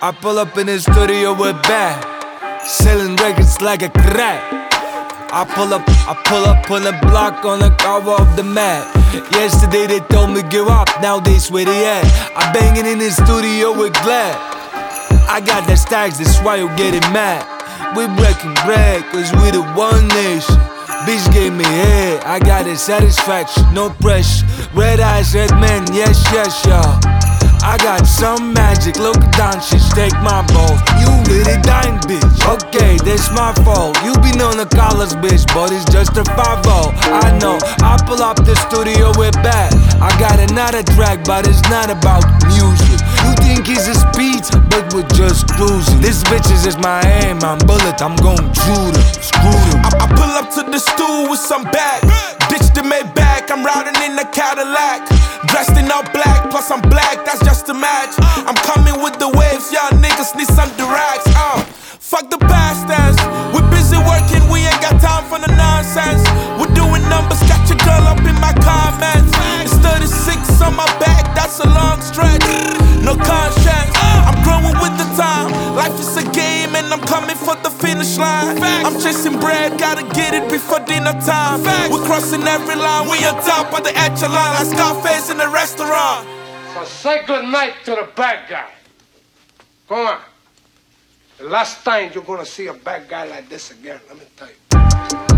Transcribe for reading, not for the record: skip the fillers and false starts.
I pull up in the studio with bad, selling records like a crack. I pull up on the block on the cover of the map. Yesterday they told me give up, nowadays where they at? I banging in the studio with Glad. I got the stacks, that's why you getting mad. We breaking bread, cause we the one nation. Bitch gave me head, I got the satisfaction, no pressure. Red eyes, red man, yes, yes, y'all. I got some magic, look down, shit, take my balls. You really dying, bitch. Okay, that's my fault. You been on the collars, bitch, but it's just a 5-0. I know, I pull up the studio with bad. I got another track, but it's not about music. You think it's a speed, but we're just cruising. This bitch is just my aim, I'm bullet, I'm gon' shoot him, screw him. I pull up to the stool with some bag. Ditch the Maybach, I'm riding in the Cadillac. Dressed in all black, plus I'm black, that's just a match. I'm coming with the waves, y'all niggas need some durags. Fuck the bastards, we're busy working, we ain't got time for the nonsense. We're doing numbers, got your girl up in my comments. It's 36 on my back, that's a long stretch. No conscience, I'm growing with the time. Life is a game and I'm coming for the finish line. I'm chasing bread, gotta get it before dinner time. We're crossing every line, we on top of the echelon. Like Scarface in the restaurant. So say good night to the bad guy. Go on. The last time you're gonna see a bad guy like this again, let me tell you.